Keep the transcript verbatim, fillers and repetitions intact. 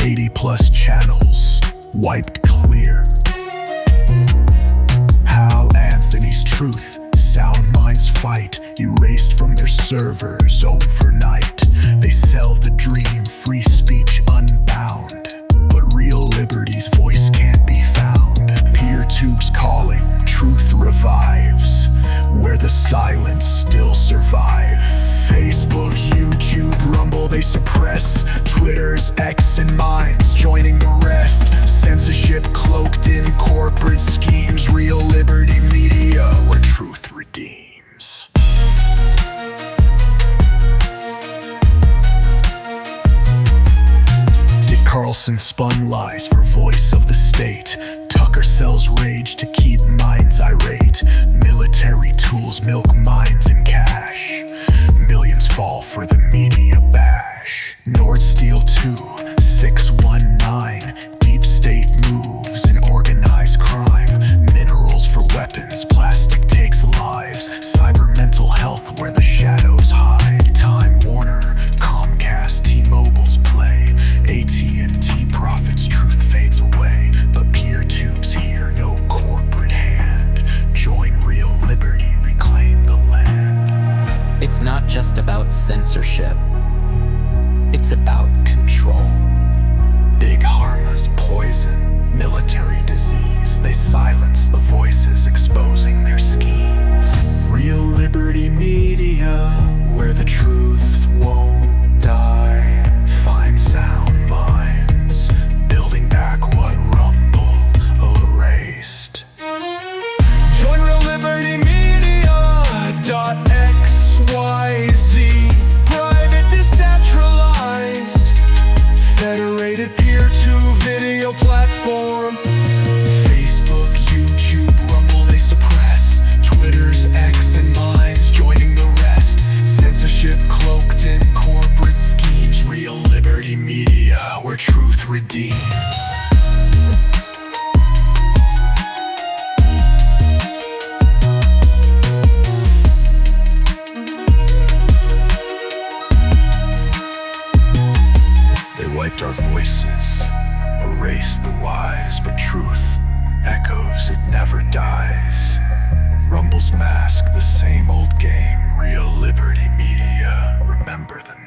eighty plus channels wiped clear. Hal Anthony's Truth, Sound Minds fight, erased from their servers overnight. They sell the dream, free speech unbound, but real liberty's voice can't be found. PeerTube's calling, truth revives, where the silence still survive. Facebook, YouTube, Rumble, they suppress. Twitter's X and Minds joining the rest. Censorship cloaked in corporate schemes. Real liberty media, where truth redeems. Dick Carlson spun lies for voice of the state. Tucker sells rage to keep minds irate. Military tools milk minds and cash. Millions fall for the media bash. Nord Steel two, six one nine. Deep state moves and organized crime. Minerals for weapons, plastic takes lives. Cyber mental health where the shadows hide. Time Warner, Comcast, T-Mobile's play. A T and T profits, truth fades away. But PeerTube's here, no corporate hand. Join real liberty, reclaim the land. It's not just about censorship. It's about control. Big Pharma's poison, military disease. They silence the voices exposing their schemes. Real liberty media, where the truth won't die. Find sound minds, building back what Rumble erased. Join Real Liberty Media dot X Y Z. Private, decentralized, federated PeerTube video platform. Facebook, YouTube, Rumble, they suppress. Twitter's X and Minds joining the rest. Censorship cloaked in corporate schemes. Real liberty media, where truth redeems. Wiped our voices, erased the wise, but truth echoes, it never dies. Rumble's mask, the same old game. Real liberty media, remember the